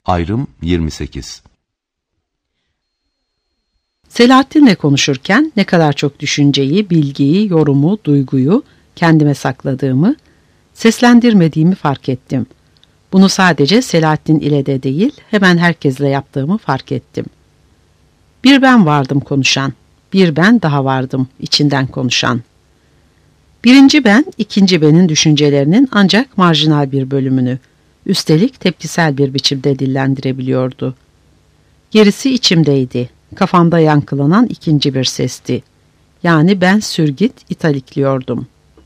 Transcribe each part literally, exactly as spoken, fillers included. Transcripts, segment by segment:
Ayrım yirmi sekiz. Selahattin'le konuşurken ne kadar çok düşünceyi, bilgiyi, yorumu, duyguyu kendime sakladığımı, seslendirmediğimi fark ettim. Bunu sadece Selahattin ile de değil, hemen herkesle yaptığımı fark ettim. Bir ben vardım konuşan, bir ben daha vardım içinden konuşan. Birinci ben, ikinci benin düşüncelerinin ancak marjinal bir bölümünü, üstelik tepkisel bir biçimde dillendirebiliyordu. Gerisi içimdeydi, kafamda yankılanan ikinci bir sesti. Yani ben sürgit italikliyordum.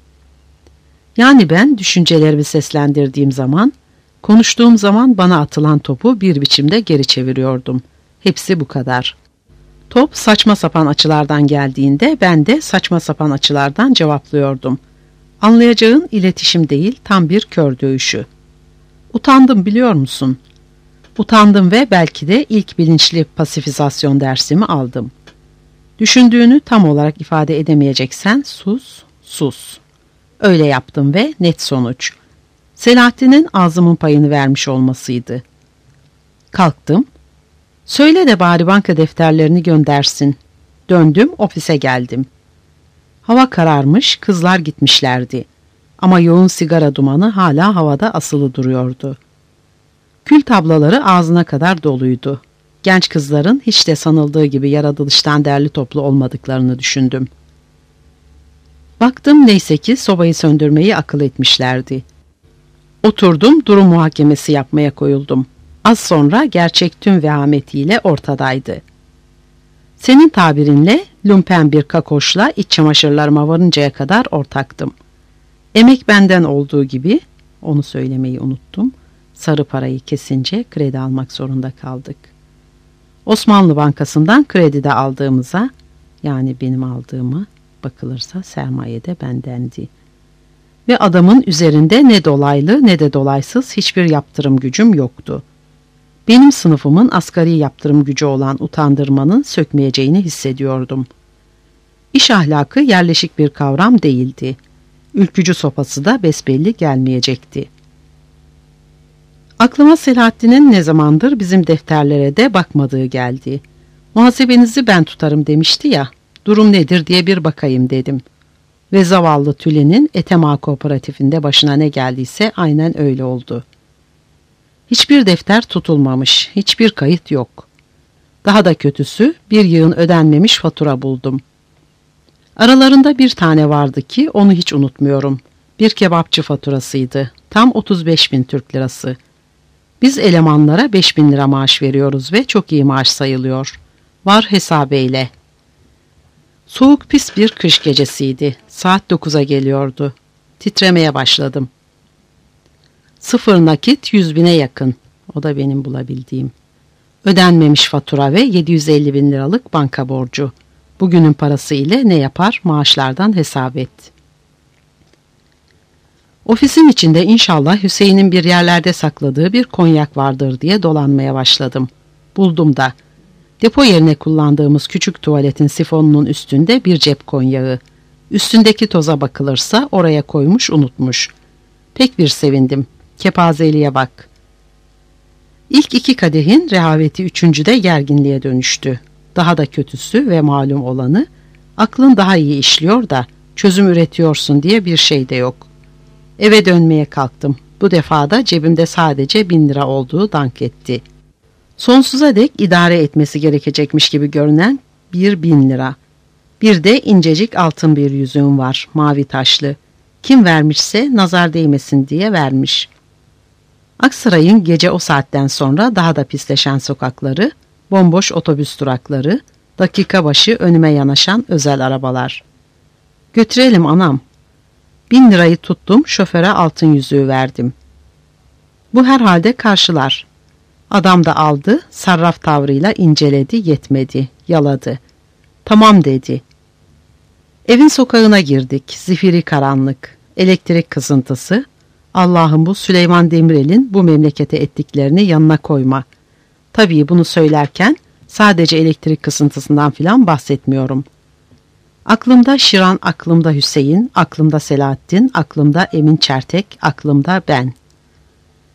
Yani ben düşüncelerimi seslendirdiğim zaman, konuştuğum zaman bana atılan topu bir biçimde geri çeviriyordum. Hepsi bu kadar. Top saçma sapan açılardan geldiğinde ben de saçma sapan açılardan cevaplıyordum. Anlayacağın iletişim değil, tam bir kör dövüşü. Utandım biliyor musun? Utandım ve belki de ilk bilinçli pasifizasyon dersimi aldım. Düşündüğünü tam olarak ifade edemeyeceksen sus, sus. Öyle yaptım ve net sonuç. Selahattin'in ağzımın payını vermiş olmasıydı. Kalktım. Söyle de bari banka defterlerini göndersin. Döndüm, ofise geldim. Hava kararmış, kızlar gitmişlerdi. Ama yoğun sigara dumanı hala havada asılı duruyordu. Kül tablaları ağzına kadar doluydu. Genç kızların hiç de sanıldığı gibi yaratılıştan derli toplu olmadıklarını düşündüm. Baktım neyse ki sobayı söndürmeyi akıl etmişlerdi. Oturdum, durum muhakemesi yapmaya koyuldum. Az sonra gerçek tüm vehametiyle ortadaydı. Senin tabirinle lumpen bir kakoşla iç çamaşırlarıma varıncaya kadar ortaktım. Emek benden olduğu gibi, onu söylemeyi unuttum, sarı parayı kesince kredi almak zorunda kaldık. Osmanlı Bankası'ndan kredi de aldığımıza, yani benim aldığımı bakılırsa sermaye de bendendi. Ve adamın üzerinde ne dolaylı ne de dolaysız hiçbir yaptırım gücüm yoktu. Benim sınıfımın asgari yaptırım gücü olan utandırmanın sökmeyeceğini hissediyordum. İş ahlakı yerleşik bir kavram değildi. Ülkücü sopası da besbelli gelmeyecekti. Aklıma Selahattin'in ne zamandır bizim defterlere de bakmadığı geldi. Muhasebenizi ben tutarım demişti ya, durum nedir diye bir bakayım dedim. Ve zavallı Tülin'in Etema Kooperatifinde başına ne geldiyse aynen öyle oldu. Hiçbir defter tutulmamış, hiçbir kayıt yok. Daha da kötüsü bir yığın ödenmemiş fatura buldum. Aralarında bir tane vardı ki onu hiç unutmuyorum. Bir kebapçı faturasıydı. Tam otuz beş bin Türk lirası. Biz elemanlara beş bin lira maaş veriyoruz ve çok iyi maaş sayılıyor. Var hesabeyle. Soğuk pis bir kış gecesiydi. Saat dokuza geliyordu. Titremeye başladım. Sıfır nakit yüz bine yakın. O da benim bulabildiğim. Ödenmemiş fatura ve yedi yüz elli bin liralık banka borcu. Bugünün parası ile ne yapar maaşlardan hesap et. Ofisin içinde inşallah Hüseyin'in bir yerlerde sakladığı bir konyak vardır diye dolanmaya başladım. Buldum da. Depo yerine kullandığımız küçük tuvaletin sifonunun üstünde bir cep konyağı. Üstündeki toza bakılırsa oraya koymuş unutmuş. Pek bir sevindim. Kepazeliğe bak. İlk iki kadehin rehaveti üçüncüde gerginliğe dönüştü. Daha da kötüsü ve malum olanı, aklın daha iyi işliyor da çözüm üretiyorsun diye bir şey de yok. Eve dönmeye kalktım. Bu defa da cebimde sadece bin lira olduğu dank etti. Sonsuza dek idare etmesi gerekecekmiş gibi görünen bir bin lira. Bir de incecik altın bir yüzüğüm var, mavi taşlı. Kim vermişse nazar değmesin diye vermiş. Aksaray'ın gece o saatten sonra daha da pisleşen sokakları, bomboş otobüs durakları, dakika başı önüme yanaşan özel arabalar. Götürelim anam. Bin lirayı tuttum, şoföre altın yüzüğü verdim. Bu herhalde karşılar. Adam da aldı, sarraf tavrıyla inceledi, yetmedi, yaladı. Tamam dedi. Evin sokağına girdik, zifiri karanlık, elektrik kızıntısı. Allah'ım bu Süleyman Demirel'in bu memlekete ettiklerini yanına koyma. Tabii bunu söylerken sadece elektrik kısıntısından filan bahsetmiyorum. Aklımda Şiran, aklımda Hüseyin, aklımda Selahattin, aklımda Emin Çertek, aklımda ben.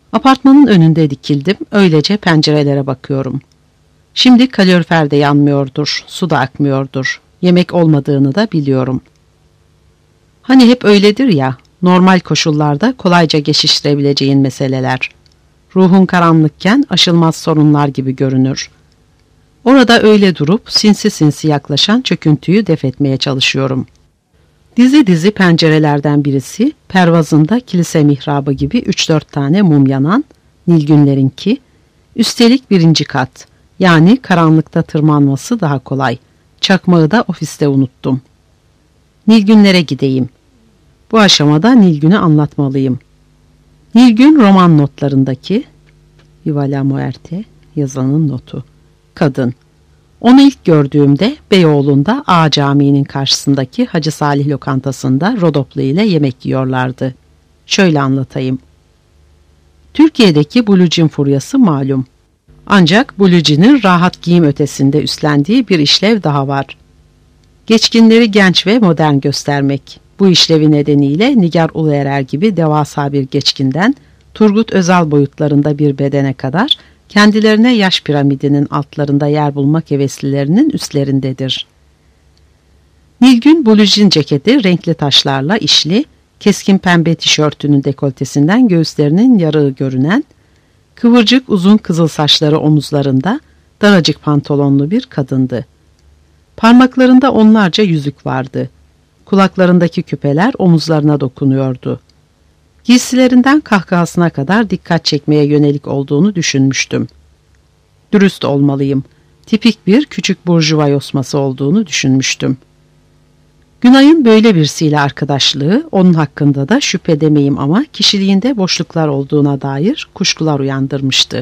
Apartmanın önünde dikildim, öylece pencerelere bakıyorum. Şimdi kalorifer de yanmıyordur, su da akmıyordur. Yemek olmadığını da biliyorum. Hani hep öyledir ya, normal koşullarda kolayca geçiştirebileceğin meseleler. Ruhun karanlıkken aşılmaz sorunlar gibi görünür. Orada öyle durup sinsi sinsi yaklaşan çöküntüyü def etmeye çalışıyorum. Dizi dizi pencerelerden birisi, pervazında kilise mihrabı gibi üç dört tane mum yanan, Nilgünlerinki, üstelik birinci kat, yani karanlıkta tırmanması daha kolay. Çakmağı da ofiste unuttum. Nilgünlere gideyim. Bu aşamada Nilgün'ü anlatmalıyım. Nilgün roman notlarındaki, Viva la muerte, yazanın notu, kadın. Onu ilk gördüğümde Beyoğlu'nda A Camii'nin karşısındaki Hacı Salih lokantasında Rodoplu ile yemek yiyorlardı. Şöyle anlatayım. Türkiye'deki Blue Jean furyası malum. Ancak Blue Jean'in rahat giyim ötesinde üstlendiği bir işlev daha var. Geçkinleri genç ve modern göstermek. Bu işlevi nedeniyle Nigar Uluerer gibi devasa bir geçkinden Turgut Özal boyutlarında bir bedene kadar kendilerine yaş piramidinin altlarında yer bulmak heveslilerinin üstlerindedir. Nilgün Blue Jean ceketi renkli taşlarla işli, keskin pembe tişörtünün dekoltesinden göğüslerinin yarığı görünen, kıvırcık uzun kızıl saçları omuzlarında daracık pantolonlu bir kadındı. Parmaklarında onlarca yüzük vardı. Kulaklarındaki küpeler omuzlarına dokunuyordu. Giysilerinden kahkahasına kadar dikkat çekmeye yönelik olduğunu düşünmüştüm. Dürüst olmalıyım. Tipik bir küçük burjuva yosması olduğunu düşünmüştüm. Günay'ın böyle birisiyle arkadaşlığı, onun hakkında da şüphe demeyim ama kişiliğinde boşluklar olduğuna dair kuşkular uyandırmıştı.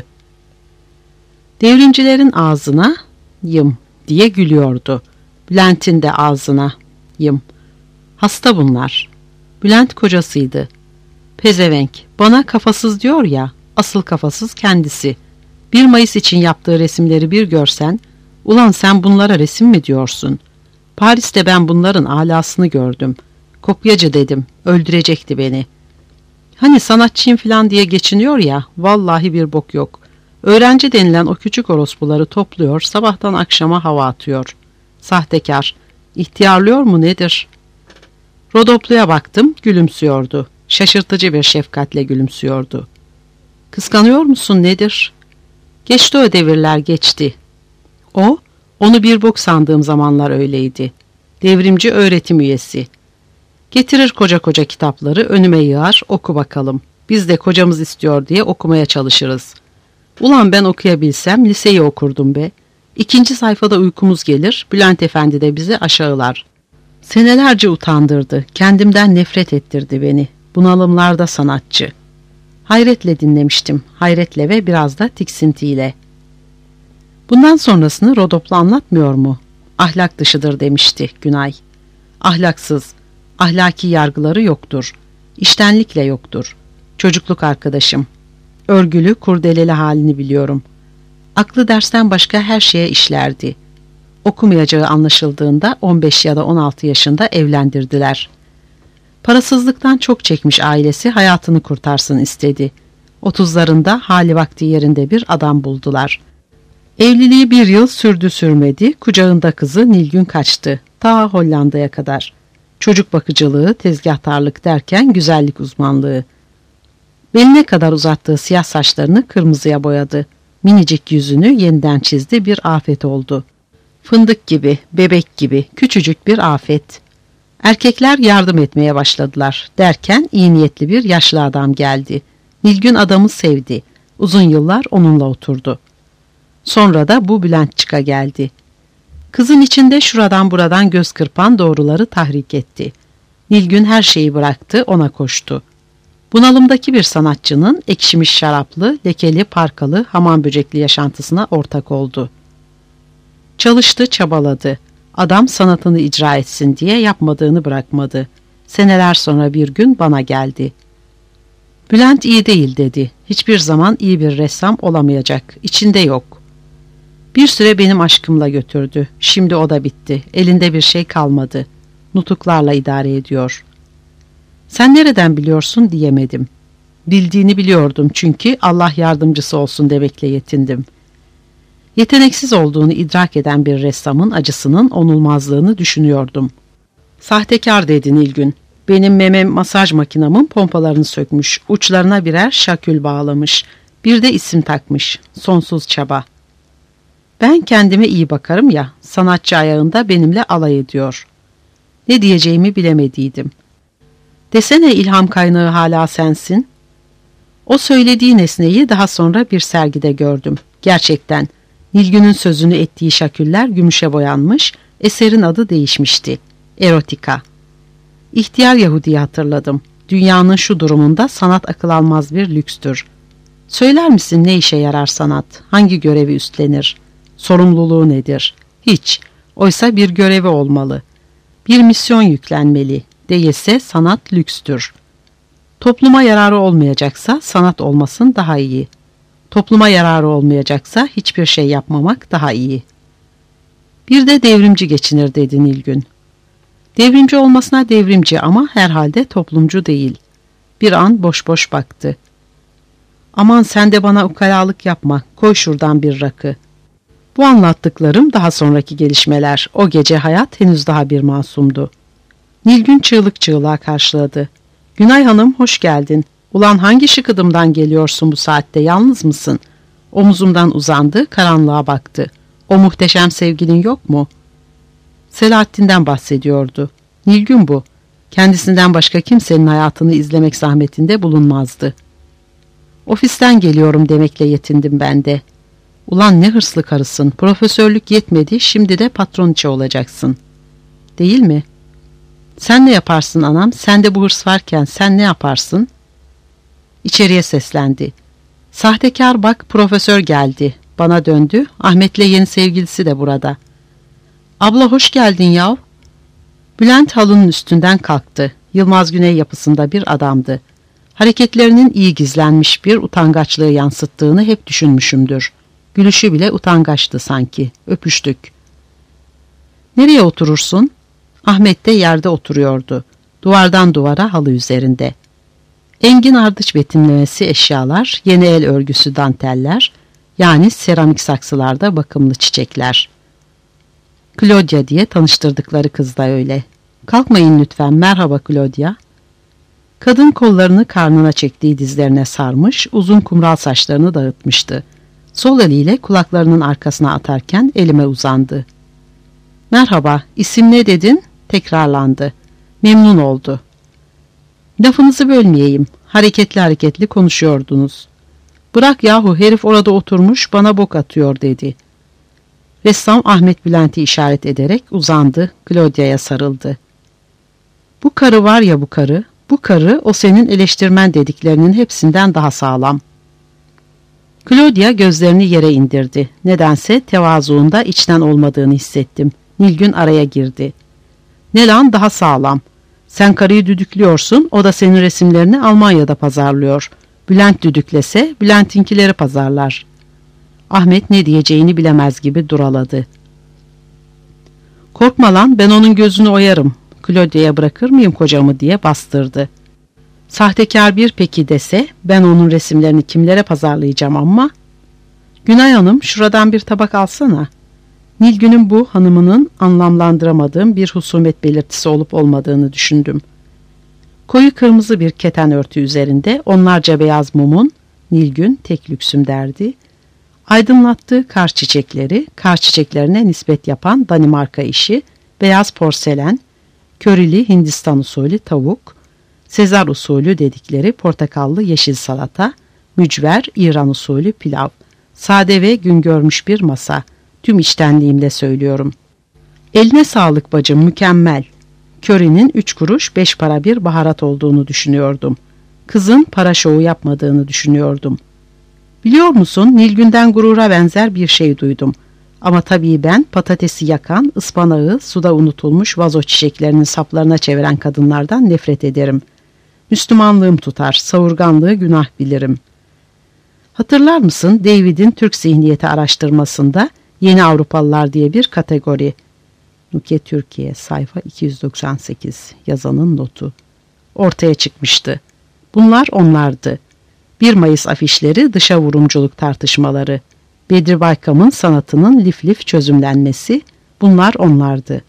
Devrimcilerin ağzına yım diye gülüyordu. Bülent'in de ağzına yım. Hasta bunlar. Bülent kocasıydı. Pezevenk, bana kafasız diyor ya, asıl kafasız kendisi. bir Mayıs için yaptığı resimleri bir görsen, ulan sen bunlara resim mi diyorsun? Paris'te ben bunların alasını gördüm. Kopyacı dedim, öldürecekti beni. Hani sanatçıyım falan diye geçiniyor ya, vallahi bir bok yok. Öğrenci denilen o küçük orospuları topluyor, sabahtan akşama hava atıyor. Sahtekar, ihtiyarlıyor mu nedir? Rodoplu'ya baktım, gülümsüyordu. Şaşırtıcı bir şefkatle gülümsüyordu. Kıskanıyor musun nedir? Geçti o devirler geçti. O, onu bir bok sandığım zamanlar öyleydi. Devrimci öğretim üyesi. Getirir koca koca kitapları önüme yığar, oku bakalım. Biz de kocamız istiyor diye okumaya çalışırız. Ulan ben okuyabilsem liseyi okurdum be. İkinci sayfada uykumuz gelir, Bülent Efendi de bizi aşağılar. Senelerce utandırdı, kendimden nefret ettirdi beni. Bunalımlarda sanatçı. Hayretle dinlemiştim, hayretle ve biraz da tiksintiyle. Bundan sonrasını Rodoplu anlatmıyor mu? Ahlak dışıdır demişti Günay. Ahlaksız, ahlaki yargıları yoktur. İştenlikle yoktur. Çocukluk arkadaşım. Örgülü, kurdeleli halini biliyorum. Aklı dersten başka her şeye işlerdi. Okumayacağı anlaşıldığında on beş ya da on altı yaşında evlendirdiler. Parasızlıktan çok çekmiş ailesi hayatını kurtarsın istedi. Otuzlarında hali vakti yerinde bir adam buldular. Evliliği bir yıl sürdü sürmedi, kucağında kızı Nilgün kaçtı, ta Hollanda'ya kadar. Çocuk bakıcılığı, tezgahtarlık derken güzellik uzmanlığı. Beline kadar uzattığı siyah saçlarını kırmızıya boyadı. Minicik yüzünü yeniden çizdi, bir afet oldu. Fındık gibi, bebek gibi, küçücük bir afet. Erkekler yardım etmeye başladılar derken iyi niyetli bir yaşlı adam geldi. Nilgün adamı sevdi. Uzun yıllar onunla oturdu. Sonra da bu Bülentçika geldi. Kızın içinde şuradan buradan göz kırpan doğruları tahrik etti. Nilgün her şeyi bıraktı, ona koştu. Bunalımdaki bir sanatçının ekşimiş şaraplı, lekeli, parkalı, hamam böcekli yaşantısına ortak oldu. Çalıştı, çabaladı. Adam sanatını icra etsin diye yapmadığını bırakmadı. Seneler sonra bir gün bana geldi. Bülent iyi değil dedi. Hiçbir zaman iyi bir ressam olamayacak. İçinde yok. Bir süre benim aşkımla götürdü. Şimdi o da bitti. Elinde bir şey kalmadı. Nutuklarla idare ediyor. Sen nereden biliyorsun diyemedim. Bildiğini biliyordum çünkü Allah yardımcısı olsun demekle yetindim. Yeteneksiz olduğunu idrak eden bir ressamın acısının onulmazlığını düşünüyordum. Sahtekar dedi Nilgün. Benim meme masaj makinamın pompalarını sökmüş, uçlarına birer şakül bağlamış, bir de isim takmış, sonsuz çaba. Ben kendime iyi bakarım ya, sanatçı ayağında benimle alay ediyor. Ne diyeceğimi bilemediydim. Desene ilham kaynağı hala sensin. O söylediği nesneyi daha sonra bir sergide gördüm. Gerçekten Nilgün'ün sözünü ettiği şaküller gümüşe boyanmış, eserin adı değişmişti. Erotika. İhtiyar Yahudi'yi hatırladım. Dünyanın şu durumunda sanat akıl almaz bir lükstür. Söyler misin ne işe yarar sanat? Hangi görevi üstlenir? Sorumluluğu nedir? Hiç. Oysa bir görevi olmalı. Bir misyon yüklenmeli. Değilse sanat lükstür. Topluma yararı olmayacaksa sanat olmasın daha iyi. Topluma yararı olmayacaksa hiçbir şey yapmamak daha iyi. Bir de devrimci geçinir dedi Nilgün. Devrimci olmasına devrimci ama herhalde toplumcu değil. Bir an boş boş baktı. Aman sen de bana ukalalık yapma, koy şuradan bir rakı. Bu anlattıklarım daha sonraki gelişmeler. O gece hayat henüz daha bir masumdu. Nilgün çığlık çığlığa karşıladı. Günay Hanım hoş geldin. Ulan hangi şıkıdımdan geliyorsun bu saatte, yalnız mısın? Omuzumdan uzandı, karanlığa baktı. O muhteşem sevgilin yok mu? Selahattin'den bahsediyordu. Nilgün bu. Kendisinden başka kimsenin hayatını izlemek zahmetinde bulunmazdı. Ofisten geliyorum demekle yetindim ben de. Ulan ne hırslı karısın. Profesörlük yetmedi, şimdi de patroniçe olacaksın. Değil mi? Sen ne yaparsın anam? Sende bu hırs varken sen ne yaparsın? İçeriye seslendi. Sahtekar bak, profesör geldi. Bana döndü. Ahmet'le yeni sevgilisi de burada. Abla hoş geldin yav. Bülent halının üstünden kalktı. Yılmaz Güney yapısında bir adamdı. Hareketlerinin iyi gizlenmiş bir utangaçlığı yansıttığını hep düşünmüşümdür. Gülüşü bile utangaçtı sanki. Öpüştük. Nereye oturursun? Ahmet de yerde oturuyordu. Duvardan duvara halı üzerinde. Engin ardıç betimlemesi eşyalar, yeni el örgüsü danteller, yani seramik saksılarda bakımlı çiçekler. Claudia diye tanıştırdıkları kız da öyle. Kalkmayın lütfen, merhaba Claudia. Kadın kollarını karnına çektiği dizlerine sarmış, uzun kumral saçlarını dağıtmıştı. Sol eliyle kulaklarının arkasına atarken elime uzandı. Merhaba, isim ne dedin? Tekrarlandı. Memnun oldu. Lafınızı bölmeyeyim. Hareketli hareketli konuşuyordunuz. Bırak yahu, herif orada oturmuş bana bok atıyor dedi. Ressam Ahmet Bülent'i işaret ederek uzandı, Claudia'ya sarıldı. Bu karı var ya bu karı, bu karı o senin eleştirmen dediklerinin hepsinden daha sağlam. Claudia gözlerini yere indirdi. Nedense tevazuunda içten olmadığını hissettim. Nilgün araya girdi. Ne lan daha sağlam? Sen karıyı düdüklüyorsun, o da senin resimlerini Almanya'da pazarlıyor. Bülent düdüklese Bülent'inkileri pazarlar. Ahmet ne diyeceğini bilemez gibi duraladı. Korkma lan, ben onun gözünü oyarım. Claudia'ya bırakır mıyım kocamı diye bastırdı. Sahtekar bir peki dese ben onun resimlerini kimlere pazarlayacağım ama. Günay Hanım şuradan bir tabak alsana. Nilgün'ün bu hanımının anlamlandıramadığım bir husumet belirtisi olup olmadığını düşündüm. Koyu kırmızı bir keten örtü üzerinde onlarca beyaz mumun, Nilgün tek lüksüm derdi, aydınlattığı kar çiçekleri, kar çiçeklerine nispet yapan Danimarka işi, beyaz porselen, körili Hindistan usulü tavuk, Sezar usulü dedikleri portakallı yeşil salata, mücver İran usulü pilav, sade ve gün görmüş bir masa. Tüm içtenliğimle söylüyorum. Eline sağlık bacım, mükemmel. Köri'nin üç kuruş beş para bir baharat olduğunu düşünüyordum. Kızın para şovu yapmadığını düşünüyordum. Biliyor musun, Nilgün'den gurura benzer bir şey duydum. Ama tabii ben patatesi yakan, ıspanağı suda unutulmuş vazo çiçeklerinin saplarına çeviren kadınlardan nefret ederim. Müslümanlığım tutar, savurganlığı günah bilirim. Hatırlar mısın David'in Türk zihniyeti araştırmasında Yeni Avrupalılar diye bir kategori. Nukiye Türkiye sayfa iki yüz doksan sekiz yazanın notu. Ortaya çıkmıştı. Bunlar onlardı. bir Mayıs afişleri, dışa vurumculuk tartışmaları, Bedri Baykam'ın sanatının lif lif çözümlenmesi, bunlar onlardı.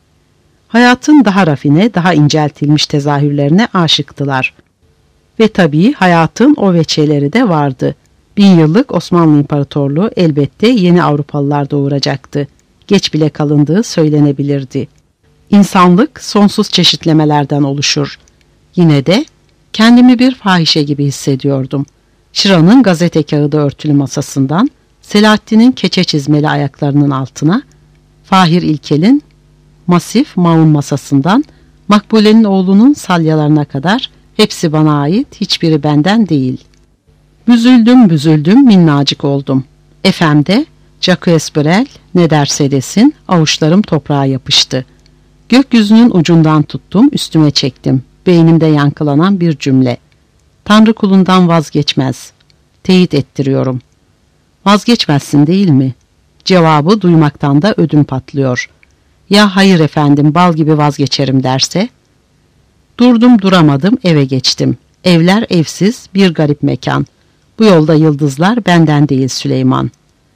Hayatın daha rafine, daha inceltilmiş tezahürlerine aşıktılar. Ve tabii hayatın o veçeleri de vardı. Bin yıllık Osmanlı İmparatorluğu elbette yeni Avrupalılar doğuracaktı. Geç bile kalındığı söylenebilirdi. İnsanlık sonsuz çeşitlemelerden oluşur. Yine de kendimi bir fahişe gibi hissediyordum. Şıra'nın gazete kağıdı örtülü masasından, Selahattin'in keçe çizmeli ayaklarının altına, Fahir İlkel'in masif maun masasından, Makbule'nin oğlunun salyalarına kadar hepsi bana ait, hiçbiri benden değil. Büzüldüm büzüldüm minnacık oldum. Efemde Jacques Brel ne derse desin avuçlarım toprağa yapıştı. Gökyüzünün ucundan tuttum, üstüme çektim. Beynimde yankılanan bir cümle. Tanrı kulundan vazgeçmez. Teyit ettiriyorum. Vazgeçmezsin değil mi? Cevabı duymaktan da ödüm patlıyor. Ya hayır efendim bal gibi vazgeçerim derse? Durdum duramadım, eve geçtim. Evler evsiz, bir garip mekan. Bu yolda yıldızlar benden değil Süleyman.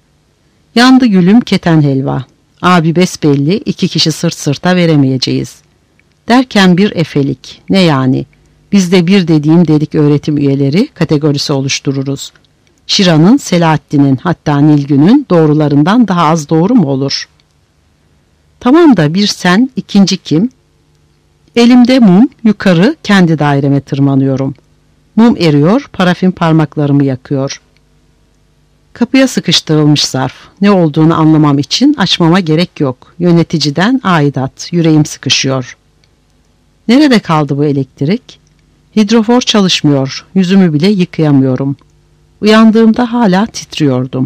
Yandı gülüm keten helva. Abi besbelli, iki kişi sırt sırta veremeyeceğiz. Derken bir efelik, ne yani? Biz de bir dediğim dedik öğretim üyeleri kategorisi oluştururuz. Şira'nın, Selahattin'in, hatta Nilgün'ün doğrularından daha az doğru mu olur? Tamam da bir sen, ikinci kim? Elimde mum, yukarı kendi daireme tırmanıyorum. Mum eriyor, parafin parmaklarımı yakıyor. Kapıya sıkıştırılmış zarf. Ne olduğunu anlamam için açmama gerek yok. Yöneticiden aidat, yüreğim sıkışıyor. Nerede kaldı bu elektrik? Hidrofor çalışmıyor, yüzümü bile yıkayamıyorum. Uyandığımda hala titriyordum.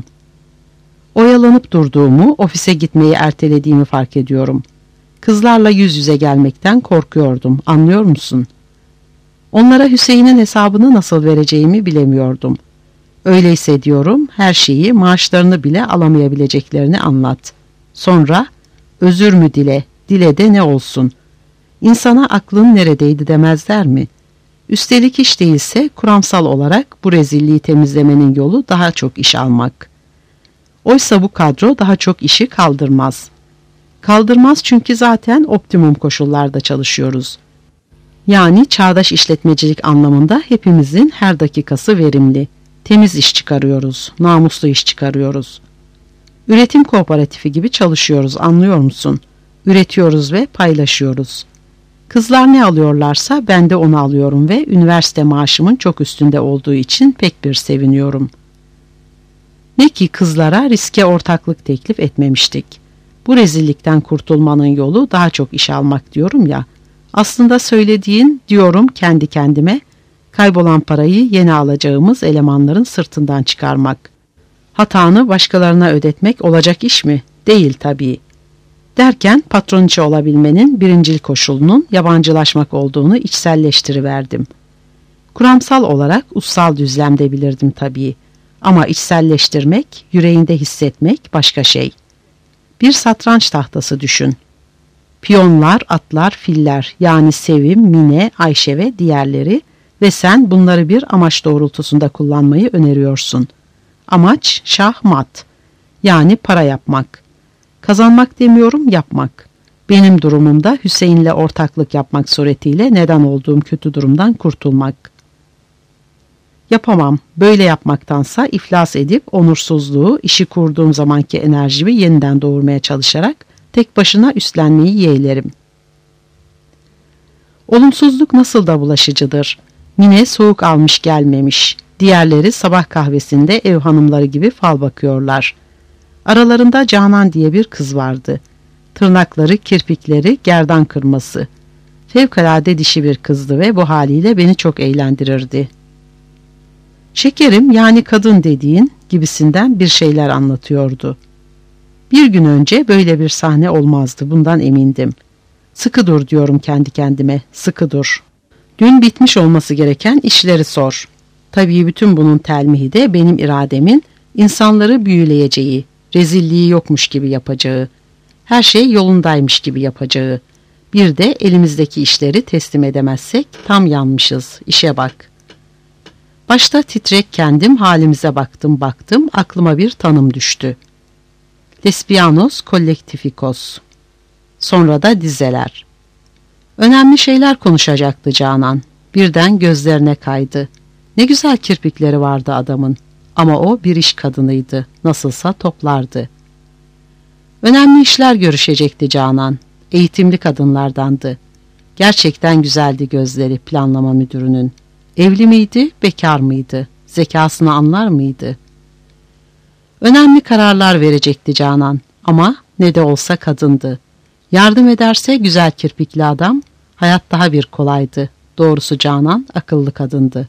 Oyalanıp durduğumu, ofise gitmeyi ertelediğimi fark ediyorum. Kızlarla yüz yüze gelmekten korkuyordum, anlıyor musun? Onlara Hüseyin'in hesabını nasıl vereceğimi bilemiyordum. Öyleyse diyorum, her şeyi, maaşlarını bile alamayabileceklerini anlat. Sonra özür mü dile, dile de ne olsun. İnsana aklın neredeydi demezler mi? Üstelik hiç değilse kuramsal olarak bu rezilliği temizlemenin yolu daha çok iş almak. Oysa bu kadro daha çok işi kaldırmaz. Kaldırmaz çünkü zaten optimum koşullarda çalışıyoruz. Yani çağdaş işletmecilik anlamında hepimizin her dakikası verimli. Temiz iş çıkarıyoruz, namuslu iş çıkarıyoruz. Üretim kooperatifi gibi çalışıyoruz, anlıyor musun? Üretiyoruz ve paylaşıyoruz. Kızlar ne alıyorlarsa ben de onu alıyorum ve üniversite maaşımın çok üstünde olduğu için pek bir seviniyorum. Ne ki kızlara riske ortaklık teklif etmemiştik. Bu rezillikten kurtulmanın yolu daha çok iş almak diyorum ya. Aslında söylediğin, diyorum kendi kendime, kaybolan parayı yeni alacağımız elemanların sırtından çıkarmak. Hatanı başkalarına ödetmek olacak iş mi? Değil tabii. Derken patroniçe olabilmenin birincil koşulunun yabancılaşmak olduğunu içselleştiriverdim. Kuramsal olarak ussal düzlemde bilirdim tabii. Ama içselleştirmek, yüreğinde hissetmek başka şey. Bir satranç tahtası düşün. Piyonlar, atlar, filler yani Sevim, Mine, Ayşe ve diğerleri ve sen bunları bir amaç doğrultusunda kullanmayı öneriyorsun. Amaç şah mat yani para yapmak. Kazanmak demiyorum, yapmak. Benim durumumda Hüseyin'le ortaklık yapmak suretiyle neden olduğum kötü durumdan kurtulmak. Yapamam. Böyle yapmaktansa iflas edip onursuzluğu, işi kurduğum zamanki enerjimi yeniden doğurmaya çalışarak tek başına üstlenmeyi yeğlerim. Olumsuzluk nasıl da bulaşıcıdır. Mine soğuk almış gelmemiş. Diğerleri sabah kahvesinde ev hanımları gibi fal bakıyorlar. Aralarında Canan diye bir kız vardı. Tırnakları, kirpikleri, gerdan kırması. Fevkalade dişi bir kızdı ve bu haliyle beni çok eğlendirirdi. Şekerim yani kadın dediğin gibisinden bir şeyler anlatıyordu. Bir gün önce böyle bir sahne olmazdı, bundan emindim. Sıkı dur diyorum kendi kendime, sıkı dur. Dün bitmiş olması gereken işleri sor. Tabii bütün bunun telmihi de benim irademin insanları büyüleyeceği, rezilliği yokmuş gibi yapacağı, her şey yolundaymış gibi yapacağı. Bir de elimizdeki işleri teslim edemezsek tam yanmışız, işe bak. Başta titrek kendim halimize baktım baktım aklıma bir tanım düştü. Lesbianos Kollektifikos. Sonra da dizeler. Önemli şeyler konuşacaktı Canan. Birden gözlerine kaydı. Ne güzel kirpikleri vardı adamın. Ama o bir iş kadınıydı. Nasılsa toplardı. Önemli işler görüşecekti Canan. Eğitimli kadınlardandı. Gerçekten güzeldi gözleri planlama müdürünün. Evli miydi, bekar mıydı? Zekasını anlar mıydı? Önemli kararlar verecekti Canan. Ama ne de olsa kadındı. Yardım ederse güzel kirpikli adam, hayat daha bir kolaydı. Doğrusu Canan akıllı kadındı.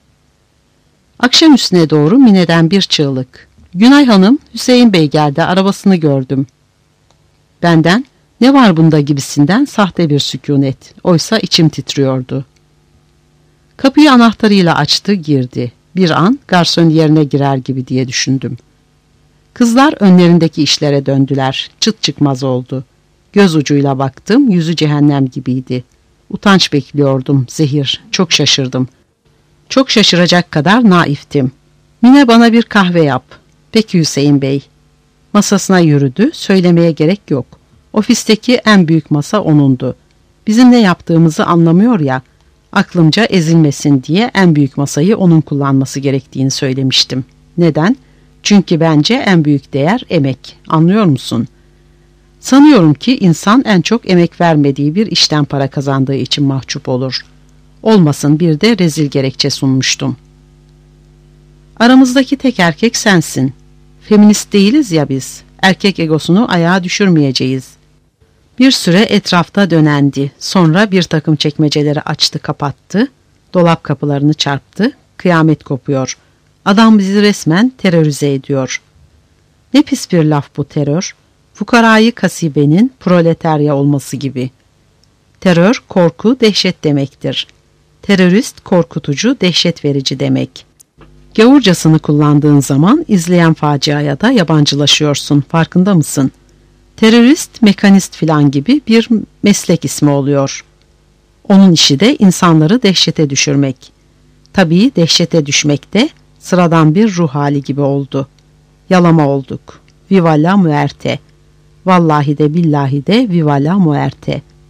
Akşam üstüne doğru Mine'den bir çığlık. Günay Hanım, Hüseyin Bey geldi, arabasını gördüm. Benden, ne var bunda gibisinden sahte bir sükunet. Oysa içim titriyordu. Kapıyı anahtarıyla açtı, girdi. Bir an garson yerine girer gibi diye düşündüm. Kızlar önlerindeki işlere döndüler. Çıt çıkmaz oldu. Göz ucuyla baktım, yüzü cehennem gibiydi. Utanç bekliyordum, zehir. Çok şaşırdım. Çok şaşıracak kadar naiftim. Mine bana bir kahve yap. Peki Hüseyin Bey. Masasına yürüdü, söylemeye gerek yok. Ofisteki en büyük masa onundu. Bizim ne yaptığımızı anlamıyor ya, aklımca ezilmesin diye en büyük masayı onun kullanması gerektiğini söylemiştim. Neden? Çünkü bence en büyük değer emek. Anlıyor musun? Sanıyorum ki insan en çok emek vermediği bir işten para kazandığı için mahcup olur. Olmasın bir de rezil gerekçe sunmuştum. Aramızdaki tek erkek sensin. Feminist değiliz ya biz. Erkek egosunu ayağa düşürmeyeceğiz. Bir süre etrafta dönendi. Sonra bir takım çekmeceleri açtı kapattı. Dolap kapılarını çarptı. Kıyamet kopuyor. Adam bizi resmen terörize ediyor. Ne pis bir laf bu terör. Fukarayı kasibenin proletarya olması gibi. Terör, korku, dehşet demektir. Terörist, korkutucu, dehşet verici demek. Gavurcasını kullandığın zaman izleyen faciaya da yabancılaşıyorsun. Farkında mısın? Terörist, mekanist filan gibi bir meslek ismi oluyor. Onun işi de insanları dehşete düşürmek. Tabii dehşete düşmek de sıradan bir ruh hali gibi oldu. Yalama olduk. Viva la muerte. Vallahi de billahi de viva la muerte.